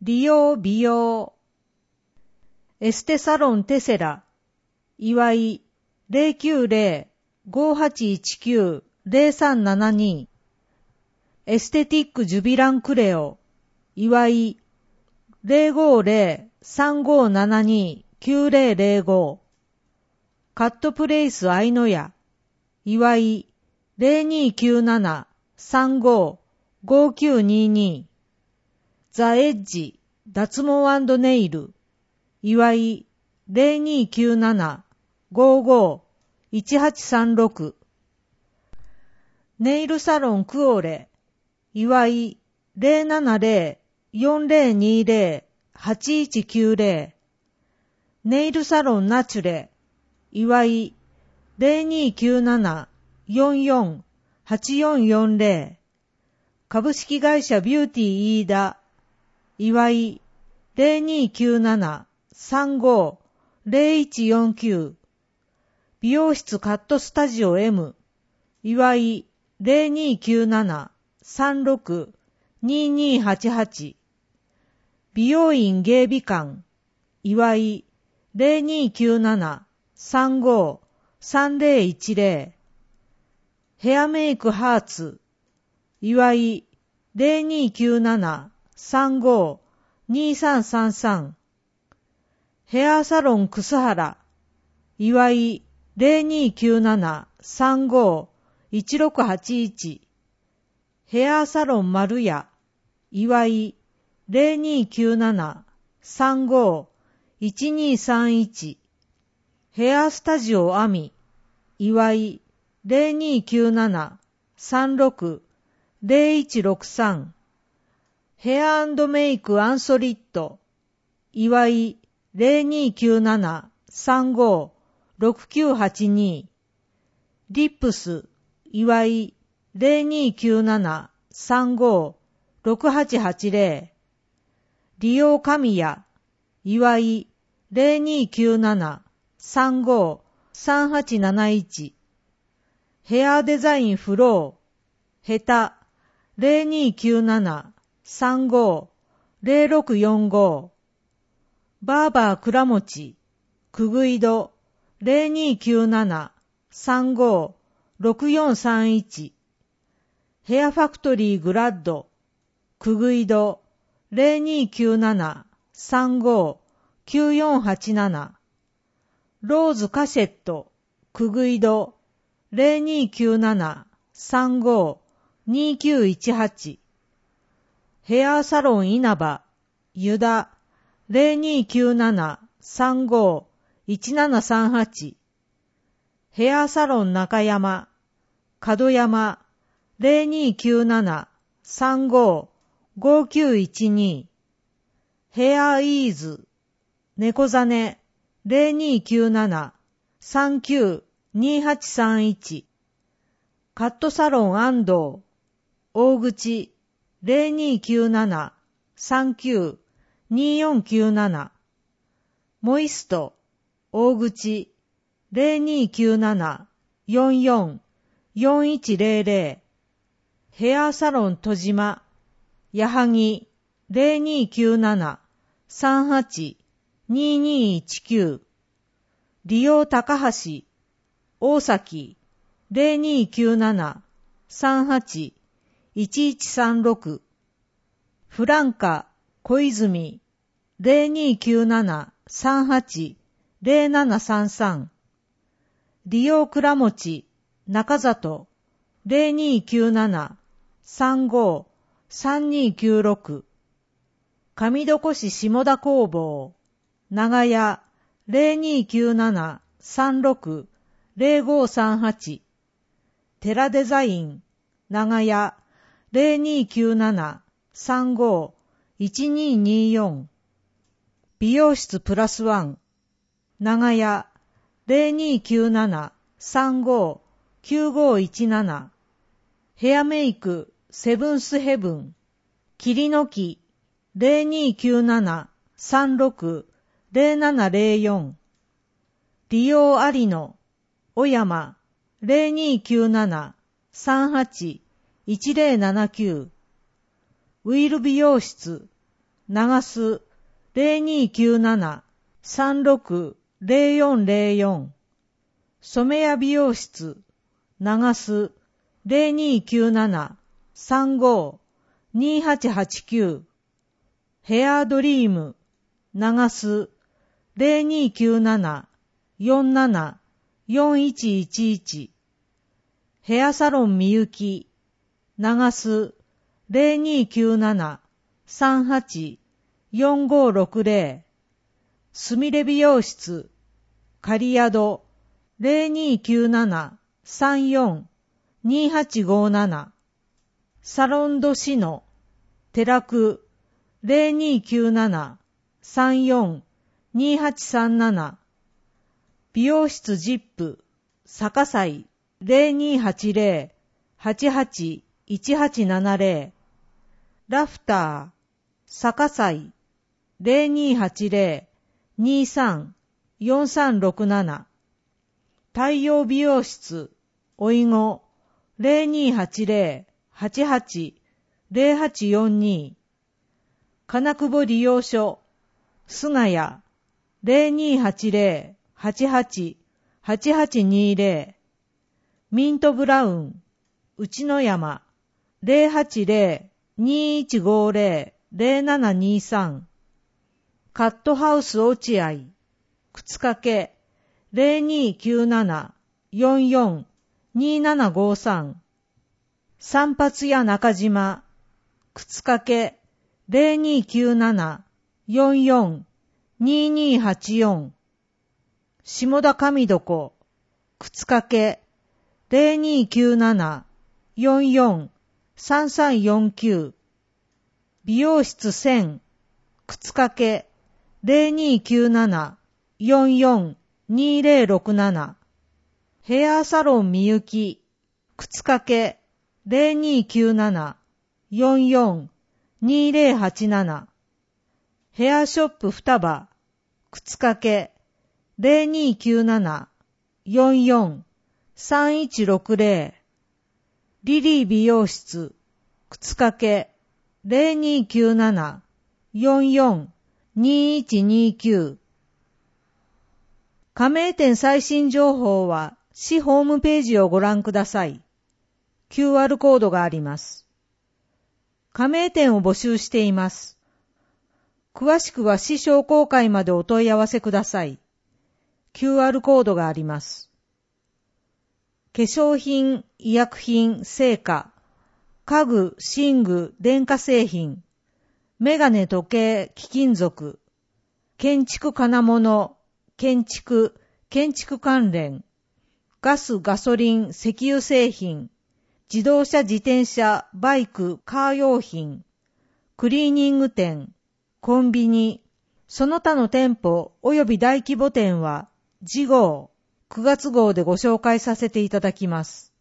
利用美容。エステサロンテセラ。岩井 090-5819-0372。エステティックジュビランクレオ。岩井 050-3572-9005。カットプレイスアイノヤ。岩井 0297-355922。ザ・エッジ脱毛&ネイル。岩井 0297-551836。ネイルサロンクオレ。岩井 070-4020-8190。ネイルサロンナチュレ。岩井 0297-448440。株式会社ビューティーイーダ。岩井 0297-350149。美容室カットスタジオ M。岩井 0297-362288。美容院芸美館。岩井 0297-353010。ヘアメイクハーツ。岩井 0297-352333。ヘアサロンクスハラ。岩井 0297-351681。ヘアサロン丸屋。岩井 0297-351231。ヘアスタジオアミ。岩井 0297-360163。ヘア&メイクアンソリッド。岩井 0297-356982。リップス。岩井 0297-356880。利用神谷。岩井 0297-353871。ヘアデザインフロー。ヘタ 0297-350645。バーバー倉持。くぐいど 0297-356431。ヘアファクトリーグラッド。くぐいど 0297-359487。ローズカシェット。くぐいど 0297-352918。ヘアサロン稲葉。ユダ 0297-351738。ヘアサロン中山。角山 0297-355912。ヘアイーズ。猫ザネ 0297-392831。カットサロン安藤。大口 0297-392497。モイスト。大口 0297-444100。ヘアサロン戸島。矢作 0297-382219。利用高橋。大崎 0297-381136。フランカ小泉 0297-380733。利用倉持中里 0297-353296。上戸市下田工房。長屋 0297-360538。テラデザイン。長屋 0297-351224。美容室プラスワン。長屋 0297-359517。ヘアメイクセブンスヘブン。切りの木 0297-360704。利用ありの小山 0297-381079。ウィル美容室長須 0297-360404 染谷美容室長須 0297-352889 ヘアドリーム長須 0297-474111 ヘアサロンみゆき長須 0297-384560 すみれ美容室かりやど 0297-342857 サロンドシノ寺久 0297-342837 美容室ジップ坂西 0280-881870 ラフター坂西 0280-234367 太陽美容室おいご 0280-880842 金久保利用所菅谷 0280-888820 ミントブラウン内野山 080-2150-0723 カットハウス落合靴掛け 0297-442753 散髪屋中島靴掛け 0297-442284 下田上床靴掛け 0297-443349 美容室1000靴掛け 0297-442067 ヘアサロンみゆき靴掛け 0297-442087 ヘアショップ双葉靴掛け 0297-443160 リリー美容室靴掛け 0297-442129 加盟店最新情報は市ホームページをご覧ください。QR コードがあります。加盟店を募集しています。詳しくは市商工会までお問い合わせください。QR コードがあります。化粧品、医薬品、製菓、家具、寝具、電化製品、メガネ、時計、貴金属、建築金物、建築関連、ガス、ガソリン、石油製品、自動車、自転車、バイク、カー用品、クリーニング店、コンビニ、その他の店舗及び大規模店は次号、9月号でご紹介させていただきます。